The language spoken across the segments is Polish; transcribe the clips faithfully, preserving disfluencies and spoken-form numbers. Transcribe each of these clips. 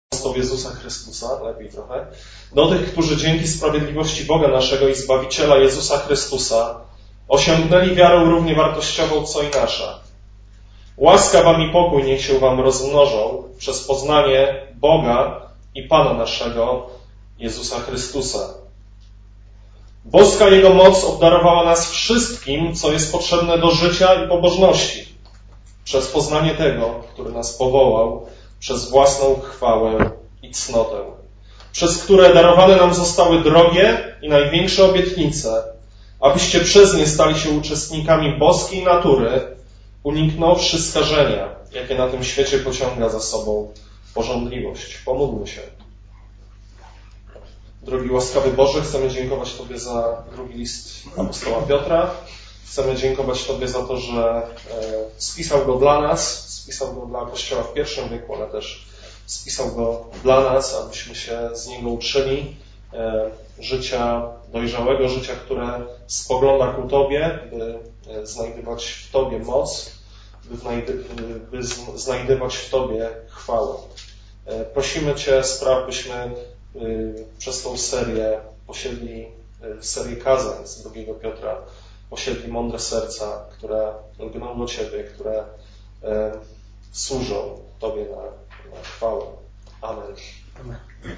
apostoł Jezusa Chrystusa, lepiej trochę, do tych, którzy dzięki sprawiedliwości Boga naszego i Zbawiciela Jezusa Chrystusa osiągnęli wiarę równie wartościową, co i nasza. Łaska wam i pokój niech się wam rozmnożą przez poznanie Boga i Pana naszego, Jezusa Chrystusa. Boska Jego moc obdarowała nas wszystkim, co jest potrzebne do życia i pobożności, przez poznanie Tego, który nas powołał, przez własną chwałę i cnotę, przez które darowane nam zostały drogie i największe obietnice, abyście przez nie stali się uczestnikami boskiej natury, uniknąwszy skażenia, jakie na tym świecie pociąga za sobą pożądliwość. Pomódlmy się. Drogi łaskawy Boże, chcemy dziękować Tobie za drugi list apostoła Piotra. Chcemy dziękować Tobie za to, że spisał go dla nas, spisał go dla Kościoła w pierwszym wieku, ale też spisał go dla nas, abyśmy się z niego uczyli życia dojrzałego, życia, które spogląda ku Tobie, by znajdywać w Tobie moc, by znajdywać w Tobie chwałę. Prosimy Cię, spraw, byśmy przez tą serię posiedli, serię kazań z drugiego Piotra, posiedli mądre serca, które lgną do Ciebie, które e, służą Tobie na, na chwałę. Amen. Amen.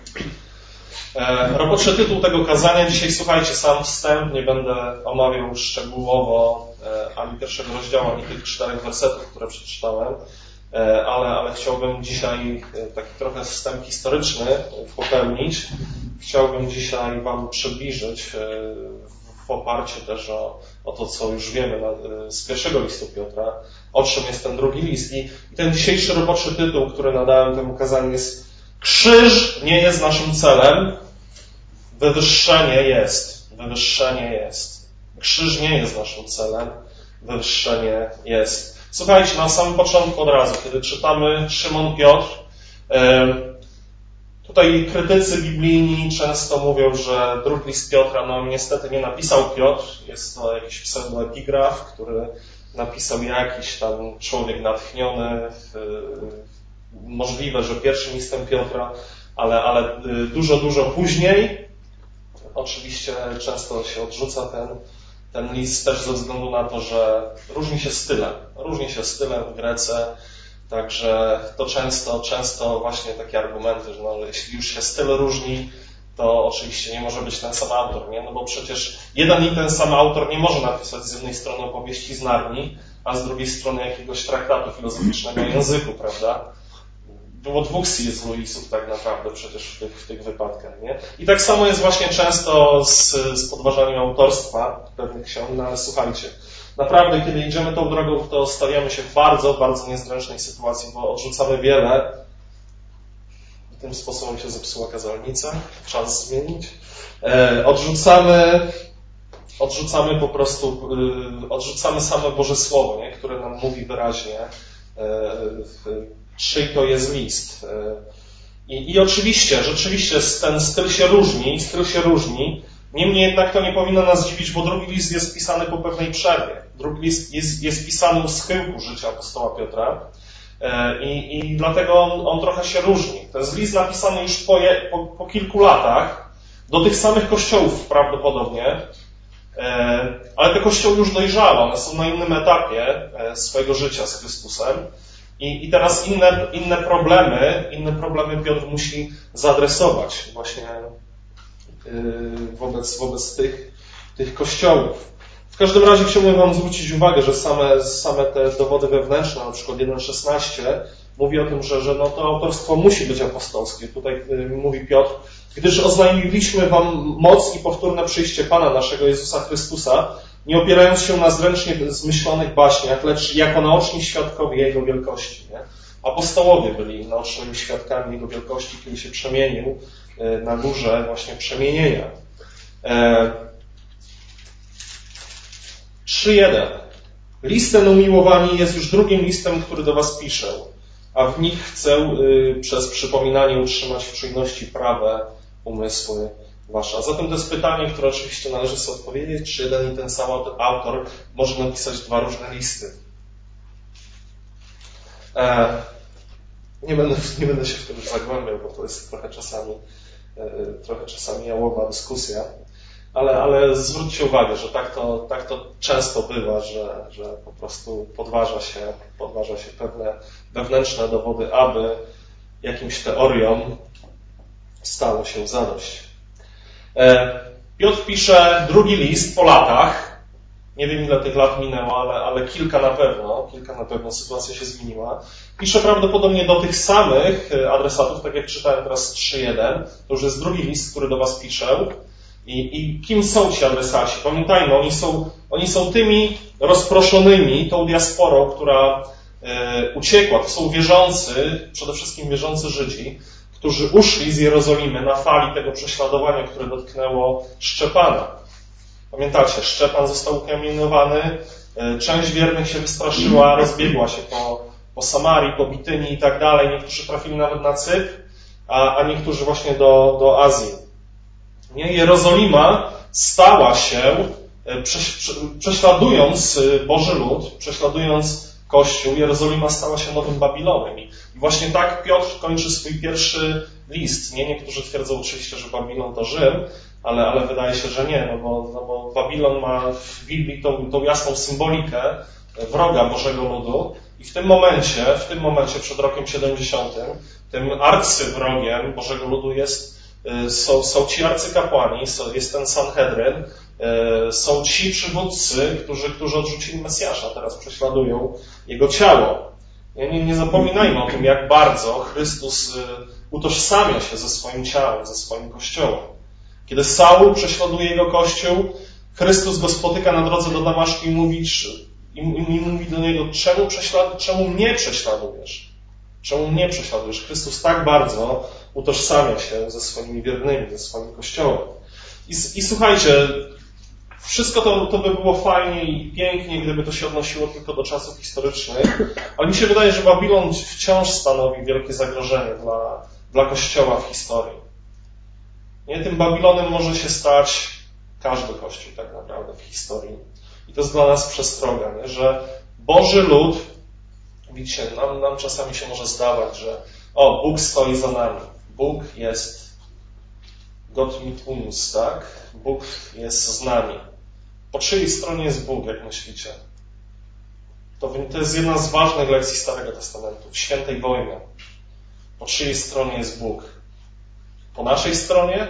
E, roboczy tytuł tego kazania dzisiaj, słuchajcie, sam wstęp, nie będę omawiał szczegółowo e, ani pierwszego rozdziału, ani tych czterech wersetów, które przeczytałem, e, ale, ale chciałbym dzisiaj e, taki trochę wstęp historyczny popełnić. Chciałbym dzisiaj Wam przybliżyć e, w oparciu też o, o to, co już wiemy na, z pierwszego listu Piotra, o czym jest ten drugi list. I, I ten dzisiejszy roboczy tytuł, który nadałem temu kazaniu, jest Krzyż nie jest naszym celem, wywyższenie jest. Wywyższenie jest. Krzyż nie jest naszym celem, wywyższenie jest. Słuchajcie, na samym początku od razu, kiedy czytamy Szymon Piotr, yy, tutaj krytycy biblijni często mówią, że drugi list Piotra, no niestety nie napisał Piotr, jest to jakiś pseudoepigraf, który napisał jakiś tam człowiek natchniony, możliwe, że pierwszym listem Piotra, ale, ale dużo, dużo później. Oczywiście często się odrzuca ten, ten list też ze względu na to, że różni się stylem, różni się stylem w Grece. Także to często, często właśnie takie argumenty, że no, jeśli już się styl różni, to oczywiście nie może być ten sam autor, nie? No bo przecież jeden i ten sam autor nie może napisać z jednej strony opowieści z Narni, a z drugiej strony jakiegoś traktatu filozoficznego o języku, prawda? Było dwóch C S. Lewisów tak naprawdę przecież w tych, w tych wypadkach, nie? I tak samo jest właśnie często z, z podważaniem autorstwa pewnych ksiąg, no ale słuchajcie, naprawdę, kiedy idziemy tą drogą, to stawiamy się w bardzo, bardzo niezręcznej sytuacji, bo odrzucamy wiele. I tym sposobem się zepsuła kazalnica. Czas zmienić. E, odrzucamy, odrzucamy po prostu, e, odrzucamy same Boże Słowo, nie? Które nam mówi wyraźnie, e, czyj to jest list. E, i, I oczywiście, rzeczywiście ten styl się różni, styl się różni. Niemniej jednak to nie powinno nas dziwić, bo drugi list jest pisany po pewnej przerwie. Drugi list jest, jest pisany u schyłku życia apostoła Piotra i, i dlatego on, on trochę się różni. To jest list napisany już po, je, po, po kilku latach, do tych samych kościołów prawdopodobnie, ale te kościoły już dojrzałe, one są na innym etapie swojego życia z Chrystusem i, i teraz inne, inne problemy, inne problemy Piotr musi zaadresować właśnie wobec, wobec tych, tych kościołów. W każdym razie chciałbym Wam zwrócić uwagę, że same, same te dowody wewnętrzne, na przykład jeden szesnaście, mówi o tym, że, że no to autorstwo musi być apostolskie. Tutaj mówi Piotr, gdyż oznajmiliśmy Wam moc i powtórne przyjście Pana naszego Jezusa Chrystusa, nie opierając się na zręcznie zmyślonych baśniach, lecz jako naoczni świadkowie Jego wielkości. Nie? Apostołowie byli naocznymi świadkami Jego wielkości, kiedy się przemienił na górze właśnie przemienienia. trzy jeden. List ten, umiłowani, jest już drugim listem, który do Was piszę, a w nich chcę y, przez przypominanie utrzymać w czujności prawe umysły Wasze. A zatem to jest pytanie, które oczywiście należy sobie odpowiedzieć, czy jeden i ten sam autor może napisać dwa różne listy. E, Nie będę, nie będę się w tym już zagłębiał, bo to jest trochę czasami, trochę czasami jałowa dyskusja. Ale, ale zwróćcie uwagę, że tak to, tak to często bywa, że, że po prostu podważa się, podważa się pewne wewnętrzne dowody, aby jakimś teoriom stało się zadość. Piotr pisze drugi list po latach. Nie wiem, ile tych lat minęło, ale, ale kilka na pewno, kilka na pewno, sytuacja się zmieniła. Pisze prawdopodobnie do tych samych adresatów, tak jak czytałem teraz trzy jeden. To już jest drugi list, który do was piszę. I, I kim są ci adresaci? Pamiętajmy, oni są, oni są tymi rozproszonymi, tą diasporą, która e, uciekła. To są wierzący, przede wszystkim wierzący Żydzi, którzy uszli z Jerozolimy na fali tego prześladowania, które dotknęło Szczepana. Pamiętacie, Szczepan został ukamienowany, e, część wiernych się wystraszyła, rozbiegła się po, po Samarii, po Bityni i tak dalej. Niektórzy trafili nawet na Cypr, a, a niektórzy właśnie do, do Azji. Nie? Jerozolima stała się, prześladując Boży lud, prześladując Kościół, Jerozolima stała się nowym Babilonem. I właśnie tak Piotr kończy swój pierwszy list. Nie? Niektórzy twierdzą oczywiście, że Babilon to Rzym, ale, ale wydaje się, że nie, no bo, no bo Babilon ma w Biblii tą, tą jasną symbolikę wroga Bożego ludu i w tym momencie, w tym momencie przed rokiem siedemdziesiątym, tym arcywrogiem Bożego ludu jest Są, są ci arcykapłani, jest ten Sanhedryn, są ci przywódcy, którzy, którzy odrzucili Mesjasza, teraz prześladują jego ciało. Nie, nie zapominajmy o tym, jak bardzo Chrystus utożsamia się ze swoim ciałem, ze swoim Kościołem. Kiedy Saul prześladuje jego Kościół, Chrystus go spotyka na drodze do Damaszku i mówi, i, i mówi do niego, czemu, prześlad, czemu mnie prześladujesz? Czemu mnie prześladujesz? Chrystus tak bardzo utożsamia się ze swoimi wiernymi, ze swoim Kościołem. I, i słuchajcie, wszystko to, to by było fajnie i pięknie, gdyby to się odnosiło tylko do czasów historycznych, ale mi się wydaje, że Babilon wciąż stanowi wielkie zagrożenie dla, dla Kościoła w historii. Nie? Tym Babilonem może się stać każdy Kościół tak naprawdę w historii. I to jest dla nas przestroga, nie? Że Boży lud, widzicie, nam, nam czasami się może zdawać, że o, Bóg stoi za nami. Bóg jest Gott mit uns, tak? Bóg jest z nami. Po czyjej stronie jest Bóg, jak myślicie? To, to jest jedna z ważnych lekcji Starego Testamentu, w świętej wojnie. Po czyjej stronie jest Bóg? Po naszej stronie?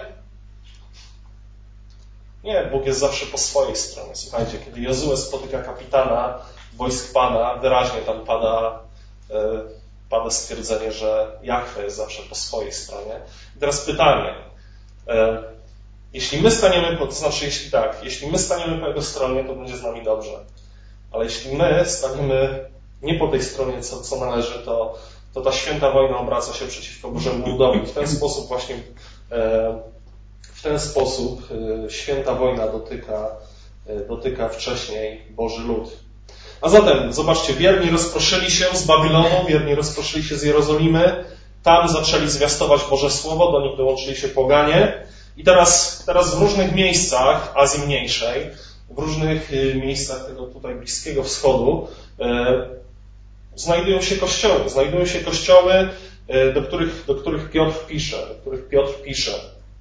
Nie, Bóg jest zawsze po swojej stronie. Słuchajcie, kiedy Jozue spotyka kapitana wojsk Pana, wyraźnie tam pada, e, pada stwierdzenie, że Jahwe jest zawsze po swojej stronie. I teraz pytanie. E, jeśli my staniemy, po, to znaczy jeśli tak, jeśli my staniemy po jego stronie, to będzie z nami dobrze. Ale jeśli my staniemy nie po tej stronie, co, co należy, to, to ta święta wojna obraca się przeciwko Bożemu ludowi. W ten sposób właśnie e, w ten sposób e, święta wojna dotyka, e, dotyka wcześniej Boży lud. A zatem, zobaczcie, wierni rozproszyli się z Babilonu, wierni rozproszyli się z Jerozolimy, tam zaczęli zwiastować Boże Słowo, do nich dołączyli się poganie i teraz, teraz w różnych miejscach Azji Mniejszej, w różnych miejscach tego tutaj Bliskiego Wschodu e, znajdują się kościoły, znajdują się kościoły, e, do których, do których Piotr pisze, do których Piotr pisze.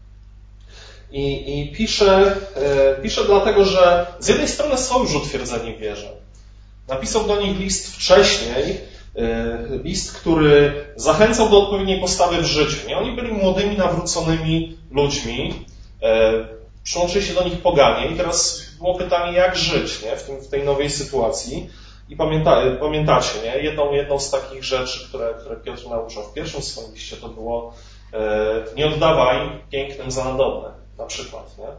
I, i pisze, e, pisze dlatego, że z jednej strony są już utwierdzeni w wierze. Napisał do nich list wcześniej, list, który zachęcał do odpowiedniej postawy w życiu. Nie? Oni byli młodymi, nawróconymi ludźmi, przyłączyli się do nich poganie i teraz było pytanie, jak żyć, nie? W, tym, w tej nowej sytuacji. I pamięta, pamiętacie, nie? Jedną, jedną z takich rzeczy, które, które Piotr nauczał w pierwszym swoim liście, to było nie oddawaj pięknym za nadobne, na przykład. Nie?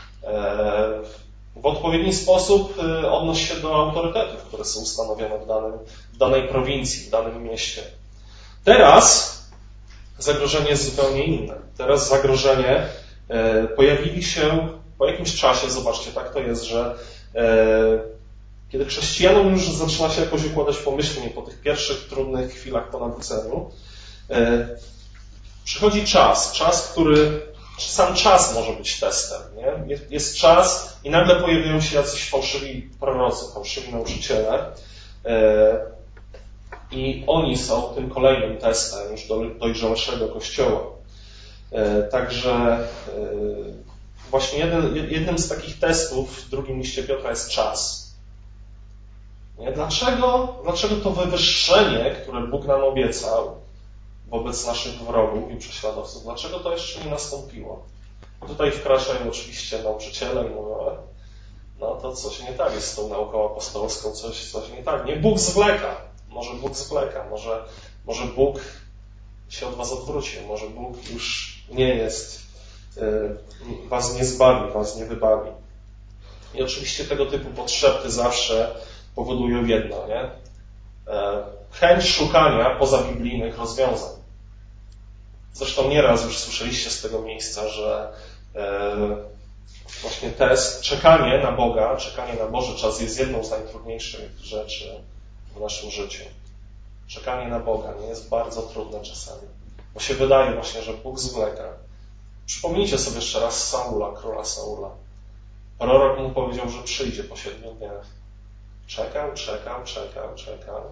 W odpowiedni sposób odnoś się do autorytetów, które są ustanowione w, danym, w danej prowincji, w danym mieście. Teraz zagrożenie jest zupełnie inne. Teraz zagrożenie pojawili się po jakimś czasie, zobaczcie, tak to jest, że kiedy chrześcijanom już zaczyna się jakoś układać pomyślnie po tych pierwszych trudnych chwilach po nawróceniu, przychodzi czas, czas, który sam czas może być testem. Nie? Jest, jest czas i nagle pojawiają się jacyś fałszywi prorocy, fałszywi nauczyciele. I oni są tym kolejnym testem już do dojrzałszego Kościoła. Także właśnie jeden, jednym z takich testów w drugim liście Piotra jest czas. Nie? Dlaczego, dlaczego to wywyższenie, które Bóg nam obiecał wobec naszych wrogów i prześladowców, dlaczego to jeszcze nie nastąpiło? Tutaj wkraczają oczywiście nauczyciele i mówią, no to coś nie tak jest z tą nauką apostolską, coś, coś nie tak. Nie, Bóg zwleka. Może Bóg zwleka, może, może Bóg się od was odwrócił, może Bóg już nie jest, was nie zbawi, was nie wybawi. I oczywiście tego typu podszepty zawsze powodują jedno, nie? Chęć szukania pozabiblijnych rozwiązań. Zresztą nieraz już słyszeliście z tego miejsca, że właśnie test, czekanie na Boga, czekanie na Boży czas jest jedną z najtrudniejszych rzeczy w naszym życiu. Czekanie na Boga nie jest bardzo trudne czasami, bo się wydaje właśnie, że Bóg zwleka. Przypomnijcie sobie jeszcze raz Saula, króla Saula. Prorok mu powiedział, że przyjdzie po siedmiu dniach. Czekał, czekał, czekał, czekał.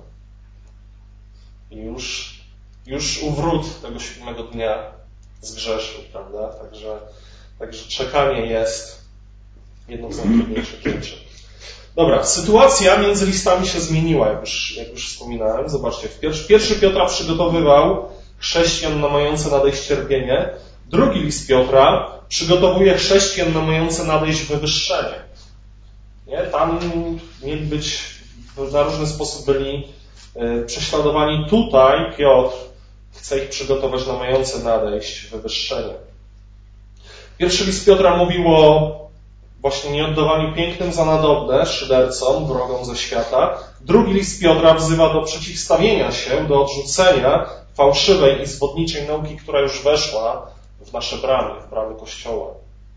I już, już u wrót tego siódmego dnia zgrzeszył, prawda? Także, także czekanie jest jedną z najtrudniejszych rzeczy. Dobra, sytuacja między listami się zmieniła, jak już, jak już wspominałem. Zobaczcie, pierwszy, pierwszy Piotra przygotowywał chrześcijan na mające nadejść cierpienie. Drugi list Piotra przygotowuje chrześcijan na mające nadejść wywyższenie. Nie? Tam mieli być, na różny sposób byli prześladowani. Tutaj Piotr chce ich przygotować na mające nadejść wywyższenie. Pierwszy list Piotra mówił o właśnie nieoddawaniu pięknym za nadobne, szydercom, wrogom ze świata. Drugi list Piotra wzywa do przeciwstawienia się, do odrzucenia fałszywej i zwodniczej nauki, która już weszła w nasze bramy, w bramy Kościoła.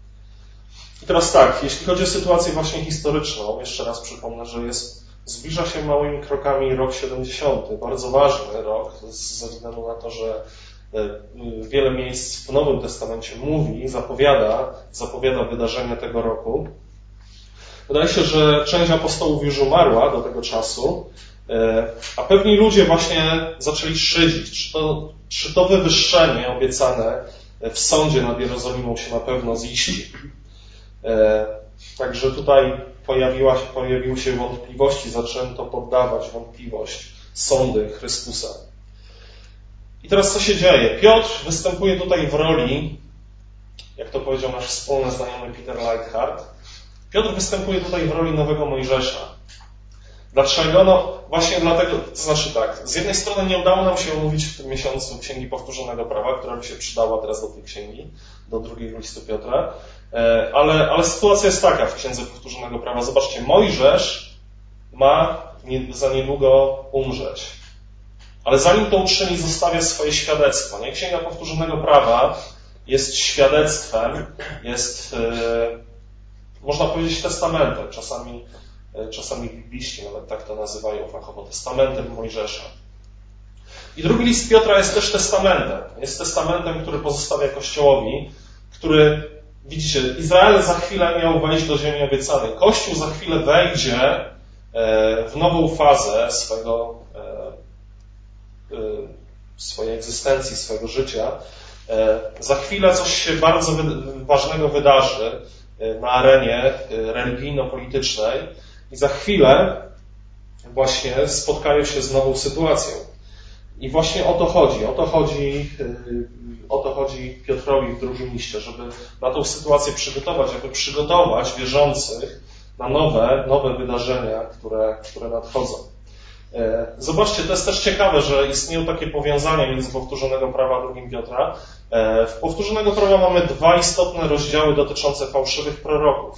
I teraz tak, jeśli chodzi o sytuację właśnie historyczną, jeszcze raz przypomnę, że jest, zbliża się małymi krokami rok siedemdziesiąty, bardzo ważny rok, ze względu na to, że wiele miejsc w Nowym Testamencie mówi, zapowiada, zapowiada wydarzenia tego roku. Wydaje się, że część apostołów już umarła do tego czasu, a pewni ludzie właśnie zaczęli szydzić, czy to, czy to wywyższenie obiecane w sądzie nad Jerozolimą się na pewno ziści. Także tutaj pojawiła się, pojawiły się wątpliwości, zaczęto poddawać wątpliwość sądy Chrystusa. I teraz co się dzieje? Piotr występuje tutaj w roli, jak to powiedział nasz wspólny znajomy Peter Leithart, Piotr występuje tutaj w roli nowego Mojżesza. Dlaczego? No właśnie dlatego, to znaczy tak, z jednej strony nie udało nam się omówić w tym miesiącu Księgi Powtórzonego Prawa, która by się przydała teraz do tej księgi, do drugiego listu Piotra, ale, ale sytuacja jest taka w Księdze Powtórzonego Prawa. Zobaczcie, Mojżesz ma za niedługo umrzeć. Ale zanim to uczyni, zostawia swoje świadectwo. Nie? Księga Powtórzonego Prawa jest świadectwem, jest, yy, można powiedzieć, testamentem. Czasami, yy, czasami bibliści nawet tak to nazywają fachowo, testamentem Mojżesza. I drugi list Piotra jest też testamentem. Jest testamentem, który pozostawia Kościołowi, który, widzicie, Izrael za chwilę miał wejść do ziemi obiecanej. Kościół za chwilę wejdzie yy, w nową fazę swego swojej egzystencji, swojego życia. Za chwilę coś się bardzo ważnego wydarzy na arenie religijno-politycznej i za chwilę właśnie spotkają się z nową sytuacją. I właśnie o to chodzi. O to chodzi, o to chodzi Piotrowi w drugim liście, żeby na tą sytuację przygotować, żeby przygotować wierzących na nowe, nowe wydarzenia, które, które nadchodzą. Zobaczcie, to jest też ciekawe, że istnieją takie powiązania między Powtórzonego Prawa a drugim Piotra. W Powtórzonego Prawa mamy dwa istotne rozdziały dotyczące fałszywych proroków.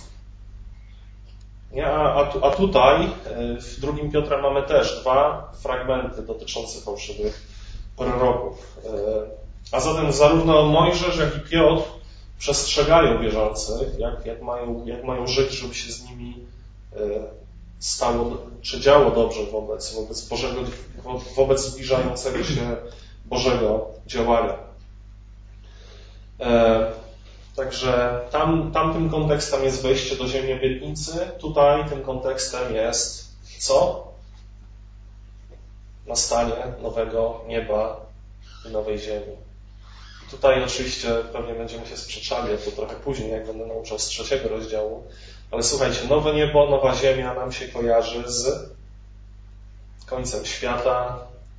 A, a tutaj w drugim Piotra mamy też dwa fragmenty dotyczące fałszywych proroków. A zatem zarówno Mojżesz, jak i Piotr przestrzegają wierzących, jak, jak, mają, jak mają żyć, żeby się z nimi stało, czy działo dobrze wobec, wobec Bożego, wobec zbliżającego się Bożego działania. E, także tam, tamtym kontekstem jest wejście do ziemi obietnicy, tutaj tym kontekstem jest co? nastanie nowego nieba i nowej ziemi. I tutaj oczywiście pewnie będziemy się sprzeczali, to trochę później, jak będę nauczał z trzeciego rozdziału, ale słuchajcie, nowe niebo, nowa ziemia nam się kojarzy z końcem świata,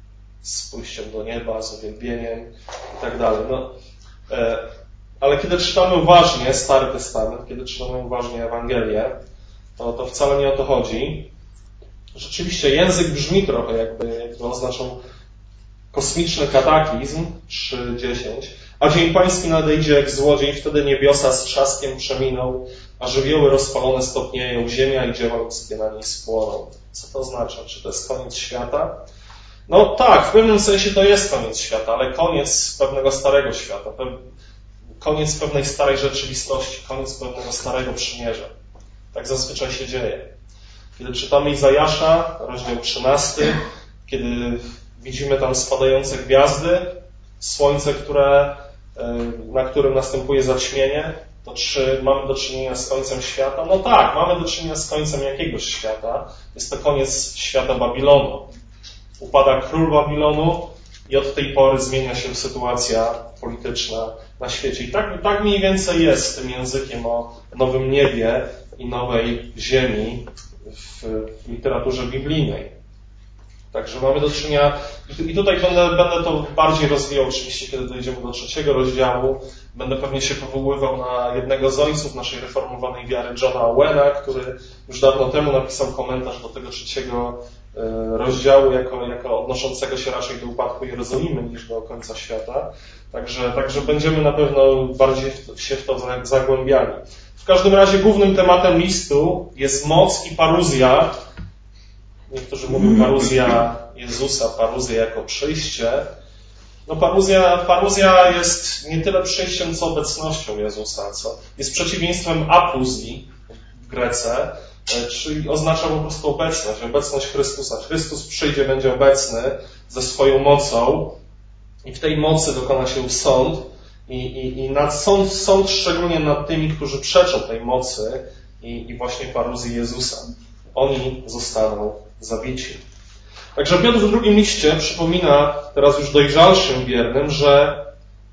z pójściem do nieba, z uwielbieniem i tak dalej. No, e, ale kiedy czytamy uważnie Stary Testament, kiedy czytamy uważnie Ewangelię, to, to wcale nie o to chodzi. Rzeczywiście język brzmi trochę, jakby, jakby oznaczał kosmiczny kataklizm trzy dziesięć. A dzień pański nadejdzie jak złodziej, wtedy niebiosa z trzaskiem przeminą, a żywioły rozpalone stopnieją, ziemia i dzieła ludzkie na niej spłoną. Co to oznacza? Czy to jest koniec świata? No tak, w pewnym sensie to jest koniec świata, ale koniec pewnego starego świata, koniec pewnej starej rzeczywistości, koniec pewnego starego przymierza. Tak zazwyczaj się dzieje. Kiedy czytamy Izajasza, rozdział trzynasty, kiedy widzimy tam spadające gwiazdy, słońce, które, na którym następuje zaćmienie, to czy mamy do czynienia z końcem świata? No tak, mamy do czynienia z końcem jakiegoś świata. Jest to koniec świata Babilonu. Upada król Babilonu i od tej pory zmienia się sytuacja polityczna na świecie. I tak, tak mniej więcej jest z tym językiem o nowym niebie i nowej ziemi w, w literaturze biblijnej. Także mamy do czynienia, i tutaj będę, będę to bardziej rozwijał oczywiście, kiedy dojdziemy do trzeciego rozdziału. Będę pewnie się powoływał na jednego z ojców naszej reformowanej wiary, Johna Owena, który już dawno temu napisał komentarz do tego trzeciego rozdziału jako, jako odnoszącego się raczej do upadku Jerozolimy niż do końca świata. Także, także będziemy na pewno bardziej się w to zagłębiali. W każdym razie głównym tematem listu jest moc i paruzja. Niektórzy mówią paruzja Jezusa, paruzja jako przyjście. No paruzja, paruzja jest nie tyle przyjściem, co obecnością Jezusa, co jest przeciwieństwem apuzji w Grece, czyli oznacza po prostu obecność, obecność Chrystusa. Chrystus przyjdzie, będzie obecny ze swoją mocą i w tej mocy dokona się sąd i, i, i nad sąd, sąd szczególnie nad tymi, którzy przeczą tej mocy i, i właśnie paruzji Jezusa. Oni zostaną zabici. Także Piotr w drugim liście przypomina teraz już dojrzalszym wiernym, że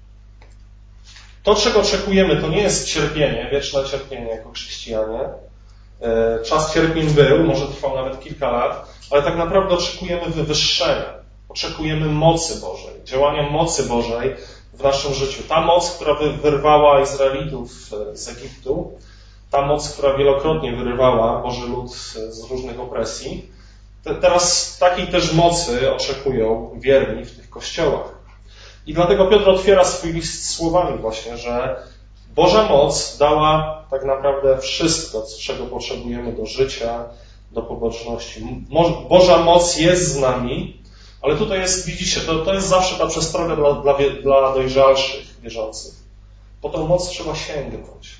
to, czego oczekujemy, to nie jest cierpienie, wieczne cierpienie jako chrześcijanie. Czas cierpień był, może trwał nawet kilka lat, ale tak naprawdę oczekujemy wywyższenia. Oczekujemy mocy Bożej, działania mocy Bożej w naszym życiu. Ta moc, która wyrwała Izraelitów z Egiptu, ta moc, która wielokrotnie wyrywała Boży lud z różnych opresji, teraz takiej też mocy oczekują wierni w tych kościołach. I dlatego Piotr otwiera swój list słowami właśnie, że Boża moc dała tak naprawdę wszystko, czego potrzebujemy do życia, do pobożności. Boża moc jest z nami, ale tutaj jest, widzicie, to, to jest zawsze ta przestroga dla, dla, dla dojrzalszych wierzących. Po tą moc trzeba sięgnąć.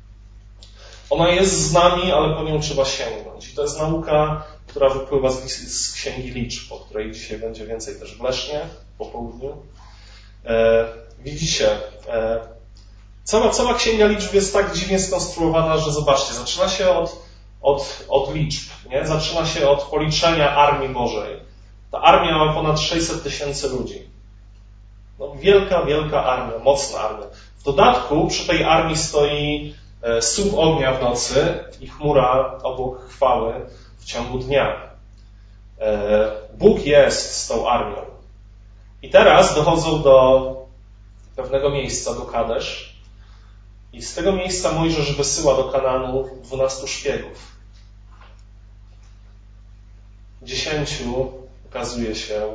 Ona jest z nami, ale po nią trzeba sięgnąć. I to jest nauka, która wypływa z, z Księgi Liczb, o której dzisiaj będzie więcej też w Lesznie po południu. E, widzicie, e, cała, cała Księga Liczb jest tak dziwnie skonstruowana, że zobaczcie, zaczyna się od, od, od liczb, nie? Zaczyna się od policzenia Armii Bożej. Ta armia ma ponad sześćset tysięcy ludzi. No, wielka, wielka armia, mocna armia. W dodatku przy tej armii stoi słup ognia w nocy i chmura obok chwały w ciągu dnia. Bóg jest z tą armią. I teraz dochodzą do pewnego miejsca, do Kadesz, i z tego miejsca Mojżesz wysyła do Kanaanu dwunastu szpiegów. Dziesięciu okazuje się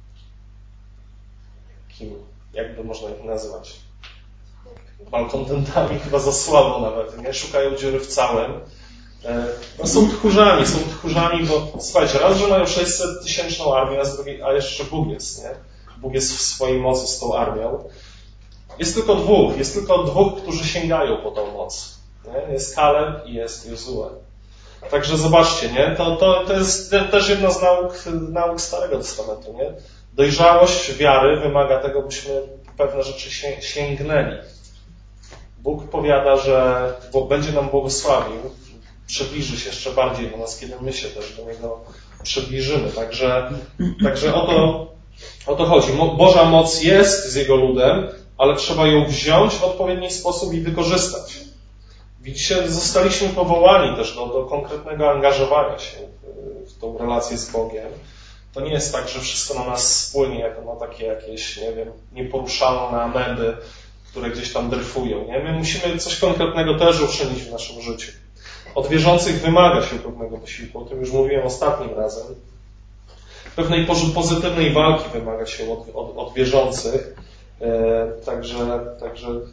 kim, jakby można ich nazywać. Malkontentami, chyba za słabo nawet, nie? Szukają dziury w całym. No, są tchórzami, są tchórzami, bo słuchajcie, raz, że mają sześćset tysięczną armię, a z drugiej, a jeszcze Bóg jest, nie? Bóg jest w swojej mocy z tą armią. Jest tylko dwóch, jest tylko dwóch, którzy sięgają po tą moc. Nie? Jest Kaleb i jest Jozue. Także zobaczcie, nie? To, to, to jest też jedna z nauk, nauk Starego Testamentu, nie? Dojrzałość wiary wymaga tego, byśmy pewne rzeczy sięgnęli. Bóg powiada, że będzie nam błogosławił, przybliży się jeszcze bardziej do nas, kiedy my się też do Niego przybliżymy. Także, także o to, o to chodzi. Boża moc jest z Jego ludem, ale trzeba ją wziąć w odpowiedni sposób i wykorzystać. Widzicie, zostaliśmy powołani też do, do konkretnego angażowania się w, w tą relację z Bogiem. To nie jest tak, że wszystko na nas spłynie jako na takie jakieś, nie wiem, nieporuszalne ameby, które gdzieś tam dryfują. Nie? My musimy coś konkretnego też uczynić w naszym życiu. Od wierzących wymaga się pewnego wysiłku, o tym już mówiłem ostatnim razem. Pewnej pozytywnej walki wymaga się od, od, od wierzących. E, także także e,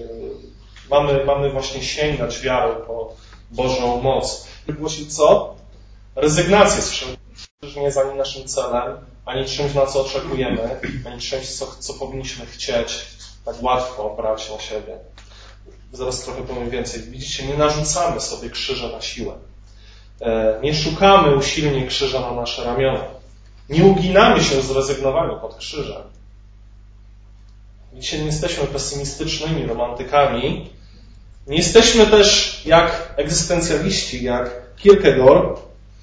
mamy, mamy właśnie sięgać wiarą po Bożą moc. Wygłosić co? Rezygnację z wszelkiego. Nie jest ani naszym celem, ani czymś, na co oczekujemy, ani czymś, co, co powinniśmy chcieć tak łatwo brać na siebie. Zaraz trochę powiem więcej. Widzicie, nie narzucamy sobie krzyża na siłę. Nie szukamy usilnie krzyża na nasze ramiona. Nie uginamy się z rezygnowania pod krzyżem. Widzicie, nie jesteśmy pesymistycznymi romantykami. Nie jesteśmy też jak egzystencjaliści, jak Kierkegaard,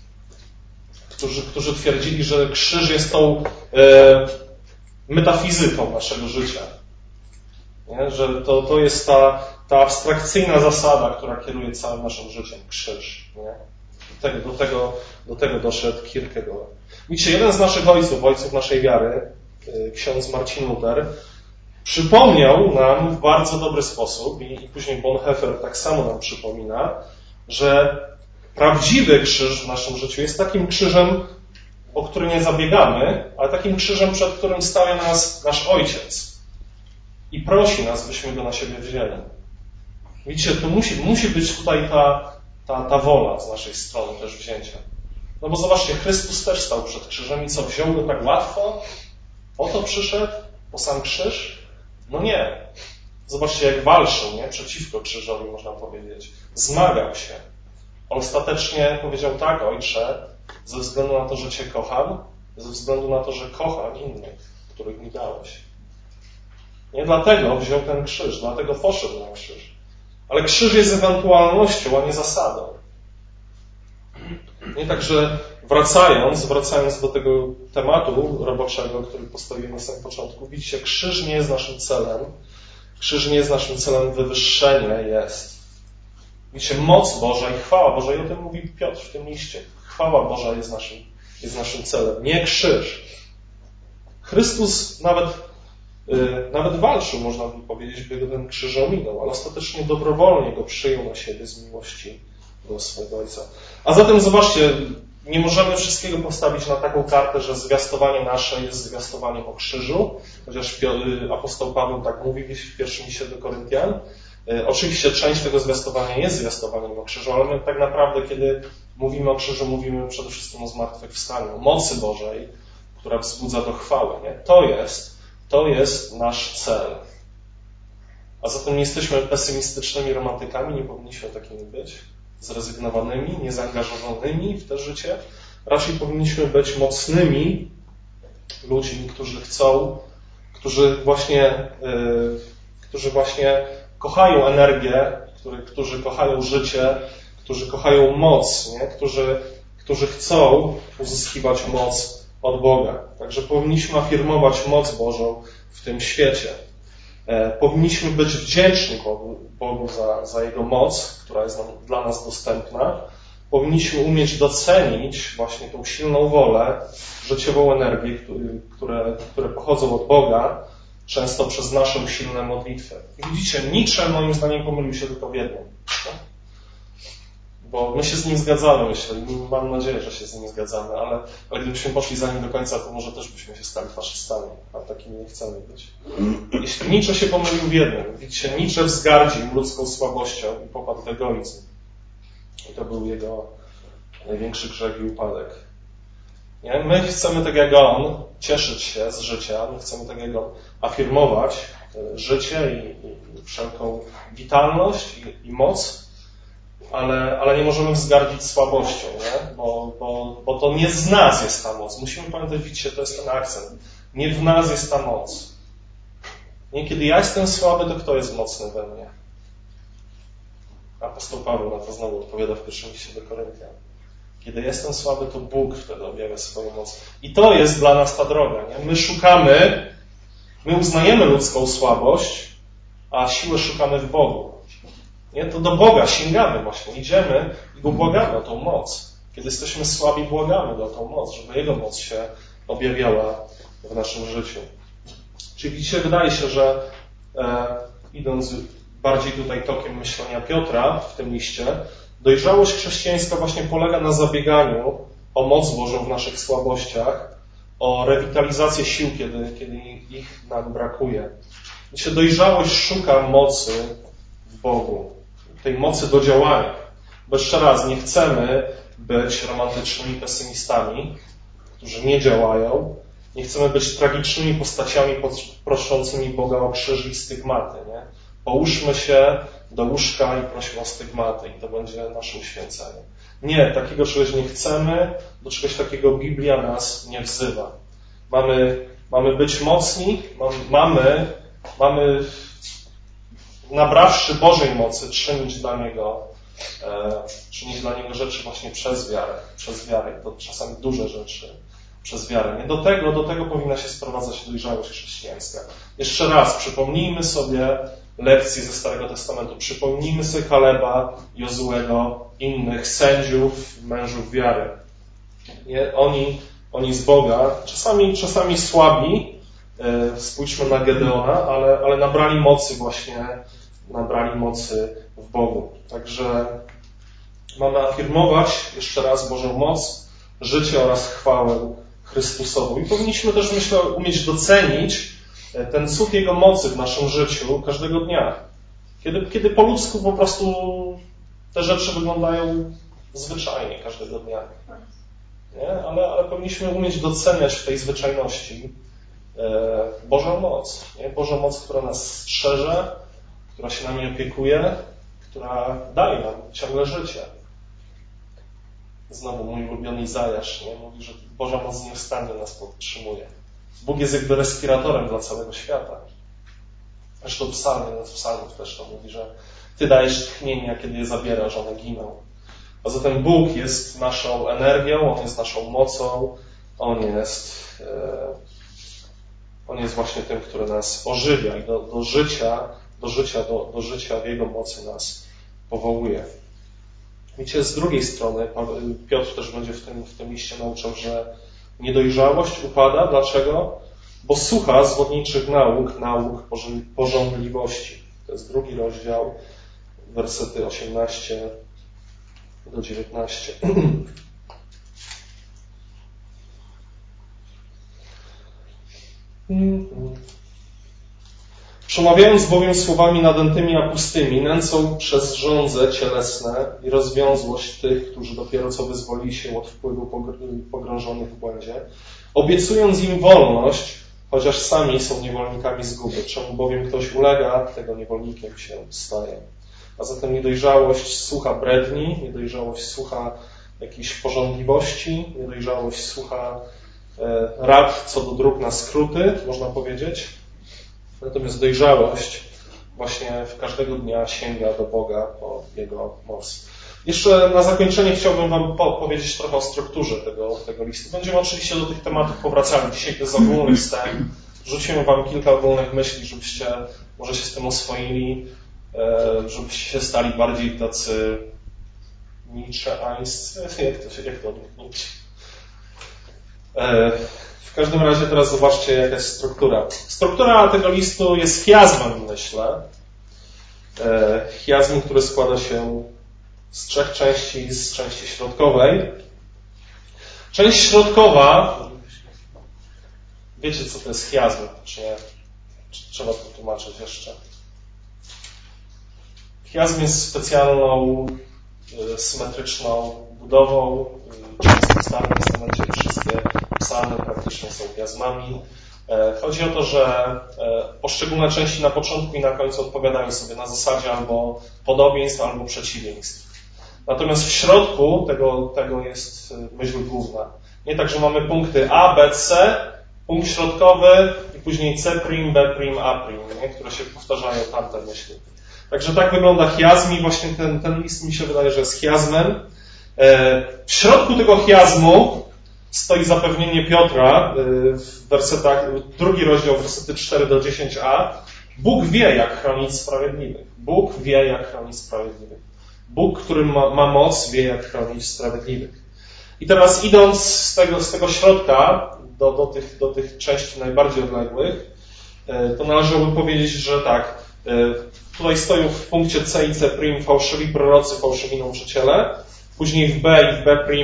którzy, którzy twierdzili, że krzyż jest tą e, metafizyką naszego życia. Nie? Że to, to jest ta, ta abstrakcyjna zasada, która kieruje całym naszym życiem. Krzyż. Nie? Do, tego, do, tego, do tego doszedł Kierkegaard. Widzicie, jeden z naszych ojców, ojców naszej wiary, e, ksiądz Marcin Luther, przypomniał nam w bardzo dobry sposób, i, i później Bonhoeffer tak samo nam przypomina, że prawdziwy krzyż w naszym życiu jest takim krzyżem, o który nie zabiegamy, ale takim krzyżem, przed którym stawia nas nasz Ojciec i prosi nas, byśmy go na siebie wzięli. Widzicie, to musi, musi być tutaj ta, ta, ta wola z naszej strony też wzięcia. No bo zobaczcie, Chrystus też stał przed krzyżem i co, wziął go tak łatwo? Po to przyszedł? Po sam krzyż? No nie. Zobaczcie, jak walczył, nie? Przeciwko krzyżowi, można powiedzieć. Zmagał się. Ostatecznie powiedział tak, Ojcze, ze względu na to, że Cię kocham, ze względu na to, że kocham innych, których mi dałeś. Nie dlatego wziął ten krzyż, dlatego poszedł na krzyż. Ale krzyż jest ewentualnością, a nie zasadą. Nie tak, że wracając, wracając do tego tematu roboczego, który postawiłem na samym początku, widzicie, krzyż nie jest naszym celem. Krzyż nie jest naszym celem, wywyższenie jest. Widzicie, moc Boża i chwała Boża, i o tym mówi Piotr w tym liście. Chwała Boża jest naszym, jest naszym celem, nie krzyż. Chrystus nawet, yy, nawet walczył, można by powiedzieć, by go ten krzyż ominął, ale ostatecznie dobrowolnie go przyjął na siebie z miłości do swojego Ojca. A zatem zobaczcie, nie możemy wszystkiego postawić na taką kartę, że zwiastowanie nasze jest zwiastowaniem o krzyżu, chociaż apostoł Paweł tak mówi w pierwszym liście do Koryntian. Oczywiście część tego zwiastowania jest zwiastowaniem o krzyżu, ale my tak naprawdę, kiedy mówimy o krzyżu, mówimy przede wszystkim o zmartwychwstaniu, o mocy Bożej, która wzbudza do chwały. Nie? To jest, to jest nasz cel. A zatem nie jesteśmy pesymistycznymi romantykami, nie powinniśmy takimi być, zrezygnowanymi, niezaangażowanymi w to życie. Raczej powinniśmy być mocnymi ludźmi, którzy chcą, którzy właśnie, yy, którzy właśnie kochają energię, którzy, którzy kochają życie, którzy kochają moc, nie? Którzy, którzy chcą uzyskiwać moc od Boga. Także powinniśmy afirmować moc Bożą w tym świecie. E, powinniśmy być wdzięczni Bogu, Bogu za, za Jego moc, która jest nam, dla nas dostępna. Powinniśmy umieć docenić właśnie tą silną wolę, życiową energię, które, które pochodzą od Boga, często przez nasze usilne modlitwy. I widzicie, Nietzsche moim zdaniem pomylił się tylko w jednym. Bo my się z nim zgadzamy, myślę, i mam nadzieję, że się z nim zgadzamy, ale, ale gdybyśmy poszli za nim do końca, to może też byśmy się stali faszystami, a takimi nie chcemy być. Jeśli Nietzsche się pomylił w jednym, widzicie, Nietzsche wzgardził ludzką słabością i popadł w egoizm. I to był jego największy grzech i upadek. Nie? My chcemy tak jak on cieszyć się z życia, my chcemy tak jak on afirmować życie i, i wszelką witalność i, i moc, ale, ale nie możemy wzgardzić słabością, nie? Bo, bo, bo to nie z nas jest ta moc. Musimy pamiętać, widzicie, to jest ten akcent. Nie w nas jest ta moc. Nie, kiedy ja jestem słaby, to kto jest mocny we mnie? Apostoł Paweł na to znowu odpowiada w pierwszym liście do Koryntian. Kiedy jestem słaby, to Bóg wtedy objawia swoją moc. I to jest dla nas ta droga. Nie? My szukamy, my uznajemy ludzką słabość, a siłę szukamy w Bogu. Nie? To do Boga sięgamy właśnie. Idziemy i Go błagamy o tą moc. Kiedy jesteśmy słabi, błagamy Go o tą moc, żeby Jego moc się objawiała w naszym życiu. Czyli widzicie, wydaje się, że e, idąc bardziej tutaj tokiem myślenia Piotra w tym liście, dojrzałość chrześcijańska właśnie polega na zabieganiu o moc Bożą w naszych słabościach, o rewitalizację sił, kiedy, kiedy ich nam brakuje. Wiecie, dojrzałość szuka mocy w Bogu, tej mocy do działania. Bo jeszcze raz, nie chcemy być romantycznymi pesymistami, którzy nie działają. Nie chcemy być tragicznymi postaciami proszącymi Boga o krzyż i stygmaty. Nie? Połóżmy się do łóżka i prośmy o stygmaty i to będzie nasze uświęcenie. Nie, takiego czegoś nie chcemy, do czegoś takiego Biblia nas nie wzywa. Mamy, mamy być mocni, mamy, mamy nabrawszy Bożej mocy, czynić dla Niego, e, czynić dla Niego rzeczy właśnie przez wiarę, przez wiarę. To czasami duże rzeczy przez wiarę. Nie? Do tego, do tego powinna się sprowadzać dojrzałość chrześcijańska. Jeszcze raz, przypomnijmy sobie lekcje ze Starego Testamentu. Przypomnijmy sobie Kaleba, Jozuego, innych sędziów, mężów wiary. Nie? Oni, oni z Boga, czasami, czasami słabi, e, spójrzmy na Gedeona, ale, ale nabrali mocy właśnie, nabrali mocy w Bogu. Także mamy afirmować jeszcze raz Bożą moc, życie oraz chwałę Chrystusową. I powinniśmy też, myślę, umieć docenić ten cud Jego mocy w naszym życiu każdego dnia. Kiedy, kiedy po ludzku po prostu te rzeczy wyglądają zwyczajnie każdego dnia. Nie? Ale, ale powinniśmy umieć doceniać w tej zwyczajności e, Bożą moc. Nie? Bożą moc, która nas strzeże, która się nami opiekuje, która daje nam ciągle życie. Znowu mój ulubiony Izajasz, nie? Mówi, że Boża moc nieustannie nas podtrzymuje. Bóg jest jakby respiratorem dla całego świata. Zresztą psalmy, no w psalmów też to mówi, że Ty dajesz tchnienie, a kiedy je zabierasz, one giną. A zatem Bóg jest naszą energią, On jest naszą mocą, On jest, e, On jest właśnie tym, który nas ożywia i do, do życia, do życia, do, do życia w Jego mocy nas powołuje. Wiecie, z drugiej strony Piotr też będzie w tym, w tym liście nauczał, że niedojrzałość upada. Dlaczego? Bo słucha zwodniczych nauk, nauk pożądliwości. To jest drugi rozdział, wersety osiemnaście do dziewiętnaście. Przemawiając bowiem słowami nadętymi a pustymi, nęcą przez żądze cielesne i rozwiązłość tych, którzy dopiero co wyzwolili się od wpływu pogrążonych w błędzie, obiecując im wolność, chociaż sami są niewolnikami zguby. Czemu bowiem ktoś ulega, tego niewolnikiem się staje. A zatem niedojrzałość słucha bredni, niedojrzałość słucha jakiejś pożądliwości, niedojrzałość słucha e, rad co do dróg na skróty, można powiedzieć. Natomiast dojrzałość właśnie w każdego dnia sięga do Boga po Jego moc. Jeszcze na zakończenie chciałbym Wam powiedzieć trochę o strukturze tego, tego listu. Będziemy oczywiście do tych tematów powracali. Dzisiaj to jest ogólny wstęp. Rzuciłem Wam kilka ogólnych myśli, żebyście może się z tym oswoili, żebyście się stali bardziej tacy Nietzscheańscy. Jak to, jak to odmienić? W każdym razie teraz zobaczcie, jaka jest struktura. Struktura tego listu jest chiasmem, myślę. Chiasm, który składa się z trzech części, z części środkowej. Część środkowa, wiecie, co to jest chiasm, czy nie? Czy trzeba to tłumaczyć jeszcze? Chiasm jest specjalną, symetryczną budową. Często w Starym Testamencie wszystkie psalmy praktycznie są chiasmami. Chodzi o to, że poszczególne części na początku i na końcu odpowiadają sobie na zasadzie albo podobieństw, albo przeciwieństw. Natomiast w środku tego, tego jest myśl główna. Nie tak, że mamy punkty A, B, C, punkt środkowy i później C', B', A', nie? Które się powtarzają tamte myśli. Także tak wygląda chiasm i właśnie ten, ten list mi się wydaje, że jest chiasmem. W środku tego chiazmu stoi zapewnienie Piotra w wersetach, drugi rozdział, wersety cztery do dziesięć a. Bóg wie, jak chronić sprawiedliwych. Bóg wie, jak chronić sprawiedliwych. Bóg, który ma, ma moc, wie, jak chronić sprawiedliwych. I teraz idąc z tego, z tego środka do, do, tych, do tych części najbardziej odległych, to należałoby powiedzieć, że tak, tutaj stoją w punkcie C i C prim fałszywi prorocy, fałszywi nauczyciele. Później w B i w B prim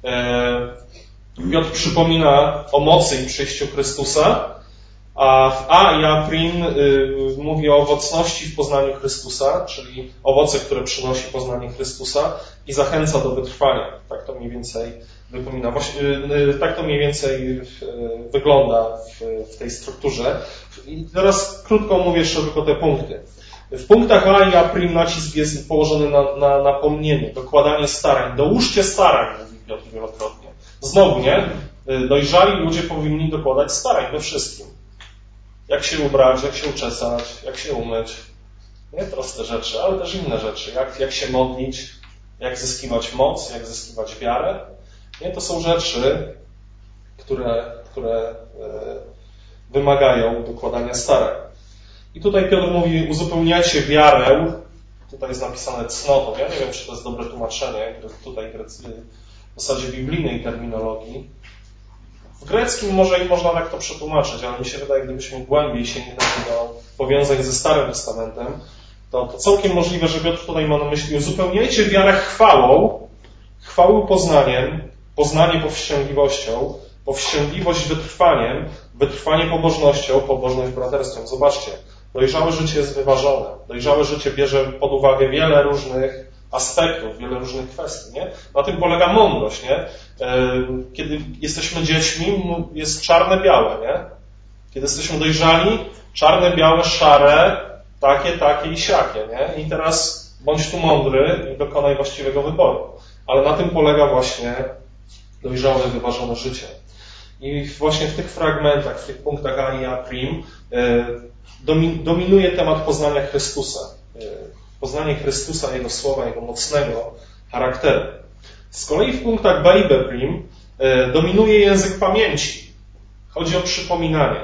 Piotr przypomina o mocy i przyjściu Chrystusa, a w A i A prim mówi o owocności w poznaniu Chrystusa, czyli owoce, które przynosi poznanie Chrystusa i zachęca do wytrwania. Tak to mniej więcej wypomina. Tak to mniej więcej wygląda w, w tej strukturze. I teraz krótko omówię jeszcze tylko te punkty. W punktach A i A prim nacisk jest położony na, na napomnienie, dokładanie starań. Dołóżcie starań, mówi Piotr wielokrotnie. Znowu, nie? Dojrzali ludzie powinni dokładać starań we wszystkim. Jak się ubrać, jak się uczesać, jak się umyć. Nie proste rzeczy, ale też inne rzeczy. Jak, jak się modlić, jak zyskiwać moc, jak zyskiwać wiarę. Nie? To są rzeczy, które, które wymagają dokładania starań. I tutaj Piotr mówi, uzupełniajcie wiarę. Tutaj jest napisane cnotą. Ja nie wiem, czy to jest dobre tłumaczenie. Tutaj w zasadzie biblijnej terminologii. W greckim może i można tak to przetłumaczyć, ale mi się wydaje, gdybyśmy głębiej sięgnęli do powiązań ze Starym Testamentem, to, to całkiem możliwe, że Piotr tutaj ma na myśli uzupełniajcie wiarę chwałą, chwałą poznaniem, poznanie powściągliwością, powściągliwość wytrwaniem, wytrwanie pobożnością, pobożność braterstwem. Zobaczcie, dojrzałe życie jest wyważone. Dojrzałe życie bierze pod uwagę wiele różnych aspektów, wiele różnych kwestii, nie? Na tym polega mądrość, nie? Kiedy jesteśmy dziećmi, jest czarne-białe, nie? Kiedy jesteśmy dojrzali, czarne, białe, szare, takie, takie i siakie, nie? I teraz bądź tu mądry i dokonaj właściwego wyboru. Ale na tym polega właśnie dojrzałe, wyważone życie. I właśnie w tych fragmentach, w tych punktach A i A prim dominuje temat poznania Chrystusa. Poznanie Chrystusa, Jego słowa, Jego mocnego charakteru. Z kolei w punktach B i B prim dominuje język pamięci. Chodzi o przypominanie.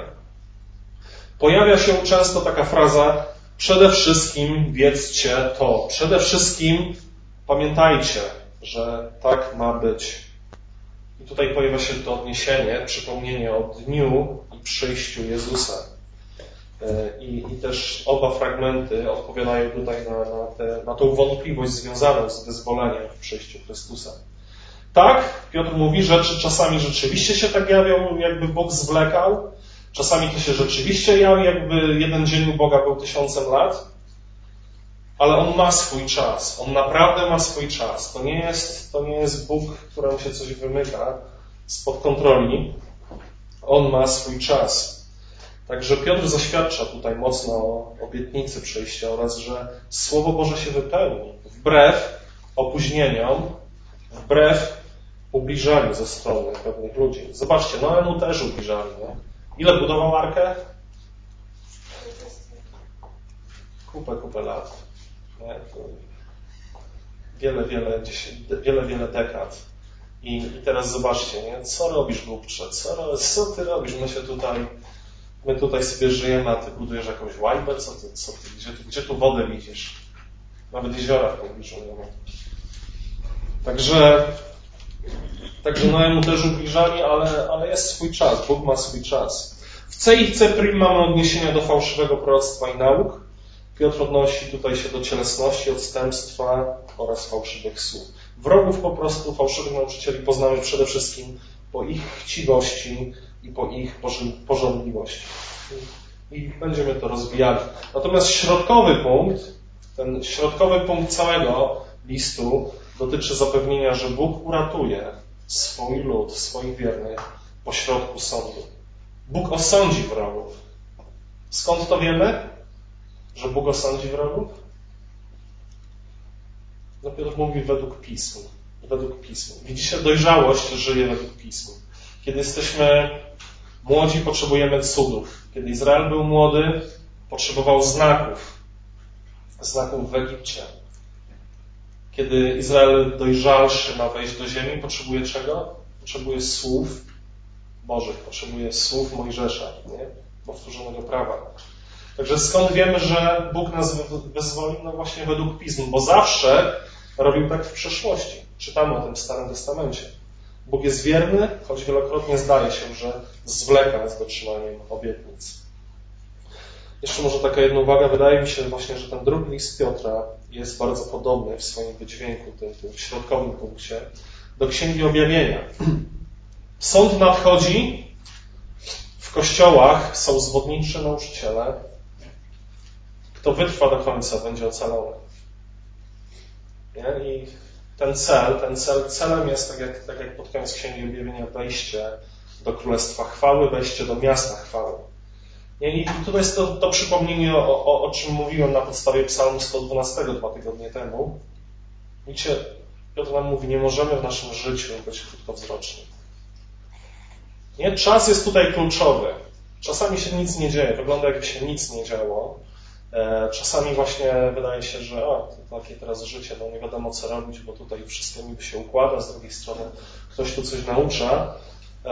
Pojawia się często taka fraza, przede wszystkim wiedzcie to. Przede wszystkim pamiętajcie, że tak ma być. I tutaj pojawia się to odniesienie, przypomnienie o dniu i przyjściu Jezusa. I, i też oba fragmenty odpowiadają tutaj na, na, te, na tą wątpliwość związaną z wyzwoleniem w przyjściu Chrystusa. Tak, Piotr mówi, rzeczy czasami rzeczywiście się tak jawią, jakby Bóg zwlekał. Czasami to się rzeczywiście jawi, jakby jeden dzień u Boga był tysiącem lat. Ale On ma swój czas. On naprawdę ma swój czas. To nie jest, to nie jest Bóg, któremu się coś wymyka spod kontroli. On ma swój czas. Także Piotr zaświadcza tutaj mocno o obietnicy przyjścia oraz, że Słowo Boże się wypełni. Wbrew opóźnieniom, wbrew ubliżaniu ze strony pewnych ludzi. Zobaczcie, Noemu też ubliżali. Nie? Ile budował arkę? Kupę, kupę lat. Nie? Wiele, wiele, wiele, wiele dekad. I, i teraz zobaczcie, nie? Co robisz, głupcze? Co, co ty robisz? My się tutaj My tutaj sobie żyjemy, a ty budujesz jakąś łajbę? Co ty, co ty, gdzie, gdzie tu wodę widzisz? Nawet jeziora w pobliżu nie ma. Także, także Noemu też ubliżali, ale, ale jest swój czas. Bóg ma swój czas. W C i C prim mamy odniesienia do fałszywego proroctwa i nauk. Piotr odnosi tutaj się do cielesności, odstępstwa oraz fałszywych słów. Wrogów po prostu, fałszywych nauczycieli poznamy przede wszystkim po ich chciwości i po ich pożądliwości. I będziemy to rozwijali. Natomiast środkowy punkt, ten środkowy punkt całego listu dotyczy zapewnienia, że Bóg uratuje swój lud, swoich wiernych po środku sądu. Bóg osądzi wrogów. Skąd to wiemy, że Bóg osądzi wrogów? No Piotr mówi według Pisma. Według Pisma. Widzicie, dojrzałość żyje według Pisma. Kiedy jesteśmy młodzi, potrzebujemy cudów. Kiedy Izrael był młody, potrzebował znaków. Znaków w Egipcie. Kiedy Izrael dojrzalszy ma wejść do ziemi, potrzebuje czego? Potrzebuje słów Bożych, potrzebuje słów Mojżesza, nie? Powtórzonego prawa. Także skąd wiemy, że Bóg nas wyzwolił? No właśnie według Pism, bo zawsze robił tak w przeszłości. Czytamy o tym w Starym Testamencie. Bóg jest wierny, choć wielokrotnie zdaje się, że zwleka z dotrzymaniem obietnic. Jeszcze może taka jedna uwaga. Wydaje mi się właśnie, że ten drugi list Piotra jest bardzo podobny w swoim wydźwięku, tym, tym środkowym punkcie, do Księgi Objawienia. Sąd nadchodzi, w kościołach są zwodniczy nauczyciele. Kto wytrwa do końca, będzie ocalony. Nie? I ten cel, ten cel, celem jest, tak jak, tak jak pod koniec Księgi Objawienia, wejście do Królestwa Chwały, wejście do miasta chwały. Nie? I tutaj jest to, to przypomnienie, o, o, o czym mówiłem na podstawie Psalmu sto dwunastego dwa tygodnie temu. Widzicie, Piotr nam mówi, nie możemy w naszym życiu być krótkowzroczni. Nie? Czas jest tutaj kluczowy. Czasami się nic nie dzieje, wygląda jakby się nic nie działo. Czasami właśnie wydaje się, że o, to takie teraz życie, no nie wiadomo co robić, bo tutaj wszystko niby się układa, z drugiej strony ktoś tu coś naucza. E,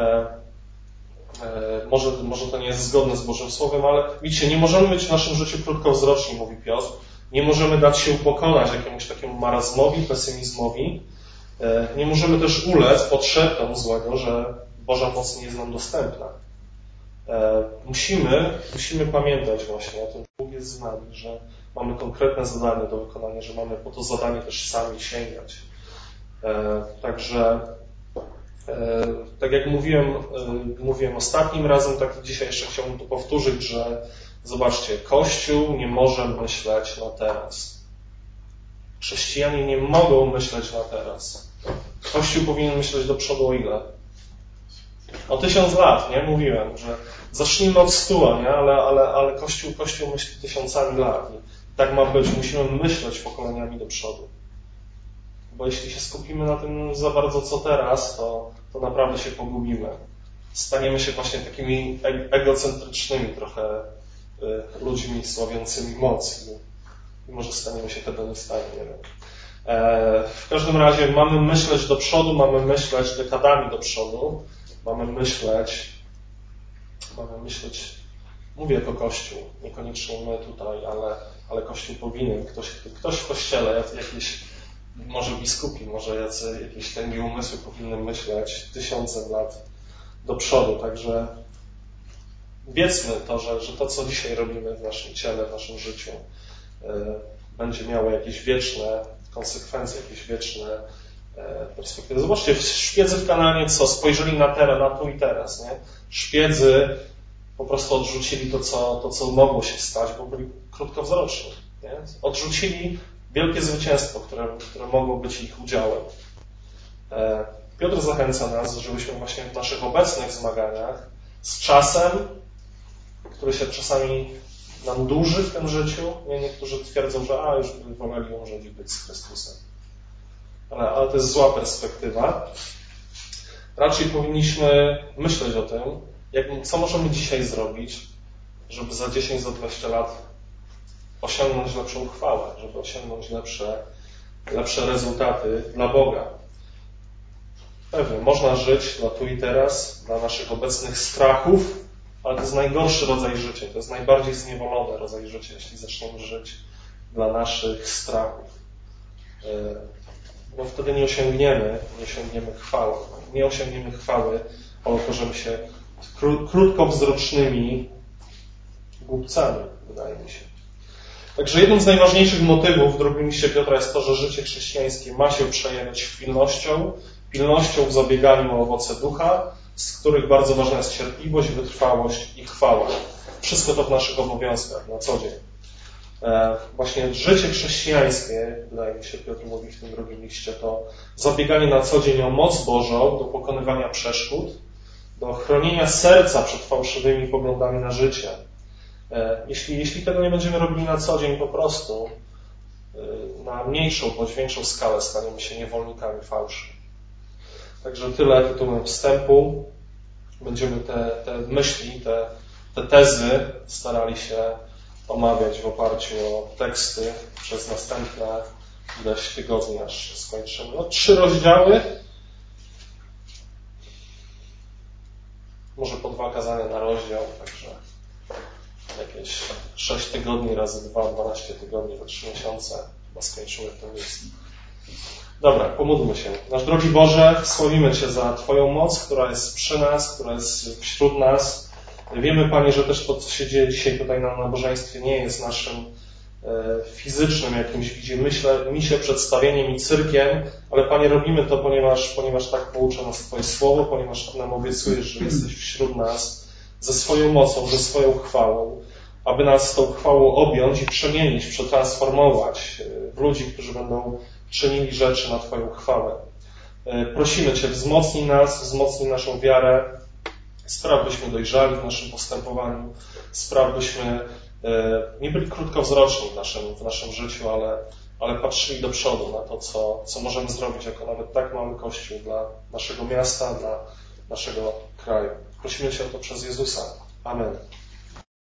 e, może, może to nie jest zgodne z Bożym Słowem, ale widzicie, nie możemy być w naszym życiu krótkowzroczni, mówi Piotr. Nie możemy dać się pokonać jakiemuś takiemu marazmowi, pesymizmowi. E, nie możemy też ulec pod szeptem złego, że Boża moc nie jest nam dostępna. Musimy, musimy pamiętać właśnie o tym, że Bóg jest z nami, że mamy konkretne zadanie do wykonania, że mamy po to zadanie też sami sięgać. Także, tak jak mówiłem, mówiłem ostatnim razem, tak dzisiaj jeszcze chciałbym to powtórzyć, że zobaczcie, Kościół nie może myśleć na teraz. Chrześcijanie nie mogą myśleć na teraz. Kościół powinien myśleć do przodu o ile? O tysiąc lat, nie? Mówiłem, że zacznijmy od stu, nie? Ale, ale, ale Kościół, Kościół myśli tysiącami lat. I tak ma być. Musimy myśleć pokoleniami do przodu. Bo jeśli się skupimy na tym za bardzo co teraz, to, to naprawdę się pogubimy. Staniemy się właśnie takimi egocentrycznymi trochę y, ludźmi sławiącymi moc. I, i może staniemy się hedonistami, nie wiem. E, w każdym razie mamy myśleć do przodu, mamy myśleć dekadami do przodu. Mamy myśleć, mamy myśleć, mówię jako Kościół, niekoniecznie my tutaj, ale, ale Kościół powinien, ktoś, ktoś w Kościele, jakieś, może biskupi, może jacy, jakieś tęgie umysły powinny myśleć tysiące lat do przodu, także wiedzmy to, że, że to, co dzisiaj robimy w naszym ciele, w naszym życiu, y, będzie miało jakieś wieczne konsekwencje, jakieś wieczne perspektywy. Zobaczcie, szpiedzy w Kanaanie co? Spojrzeli na teraz, na tu i teraz, nie? Szpiedzy po prostu odrzucili to, co, to, co mogło się stać, bo byli krótkowzroczni, nie? Odrzucili wielkie zwycięstwo, które, które mogło być ich udziałem. Piotr zachęca nas, żebyśmy właśnie w naszych obecnych zmaganiach z czasem, który się czasami nam dłuży w tym życiu, nie? Niektórzy twierdzą, że a, już by woleli umrzeć i być z Chrystusem. Ale, ale to jest zła perspektywa. Raczej powinniśmy myśleć o tym, jak, co możemy dzisiaj zrobić, żeby za dziesięć, za dwadzieścia lat osiągnąć lepszą chwałę, żeby osiągnąć lepsze, lepsze rezultaty dla Boga. Pewnie, można żyć dla tu i teraz, dla naszych obecnych strachów, ale to jest najgorszy rodzaj życia, to jest najbardziej zniewolony rodzaj życia, jeśli zaczniemy żyć dla naszych strachów. Bo wtedy nie osiągniemy, nie osiągniemy chwały. Nie osiągniemy chwały, ale okażemy się kró- krótkowzrocznymi głupcami, wydaje mi się. Także jednym z najważniejszych motywów w drugim liście Piotra jest to, że życie chrześcijańskie ma się przejawiać pilnością, pilnością w zabieganiu o owoce ducha, z których bardzo ważna jest cierpliwość, wytrwałość i chwała. Wszystko to w naszych obowiązkach na co dzień. Właśnie życie chrześcijańskie, wydaje mi się, Piotr mówi w tym drugim liście, to zabieganie na co dzień o moc Bożą do pokonywania przeszkód, do chronienia serca przed fałszywymi poglądami na życie. Jeśli, jeśli tego nie będziemy robili na co dzień, po prostu na mniejszą bądź większą skalę staniemy się niewolnikami fałszy. Także tyle tytułem wstępu. Będziemy te, te myśli, te, te tezy starali się omawiać w oparciu o teksty przez następne ileś tygodni, aż skończymy. No, trzy rozdziały, może po dwa kazania na rozdział, także jakieś sześć tygodni razy dwa, dwanaście tygodni, za trzy miesiące, chyba skończymy ten list. Dobra, pomódlmy się. Nasz drogi Boże, sławimy Cię za Twoją moc, która jest przy nas, która jest wśród nas. Wiemy, Panie, że też to, co się dzieje dzisiaj tutaj na nabożeństwie, nie jest naszym e, fizycznym jakimś widzie myślę, misie przedstawieniem i cyrkiem, ale Panie, robimy to, ponieważ, ponieważ tak poucza nas Twoje Słowo, ponieważ nam obiecujesz, że jesteś wśród nas ze swoją mocą, ze swoją chwałą, aby nas tą chwałą objąć i przemienić, przetransformować w ludzi, którzy będą czynili rzeczy na Twoją chwałę. Prosimy Cię, wzmocnij nas, wzmocnij naszą wiarę, spraw, byśmy dojrzali w naszym postępowaniu, spraw, byśmy nie byli krótkowzroczni w naszym, w naszym życiu, ale, ale patrzyli do przodu na to, co, co możemy zrobić jako nawet tak mały Kościół dla naszego miasta, dla naszego kraju. Prosimy Cię o to przez Jezusa. Amen.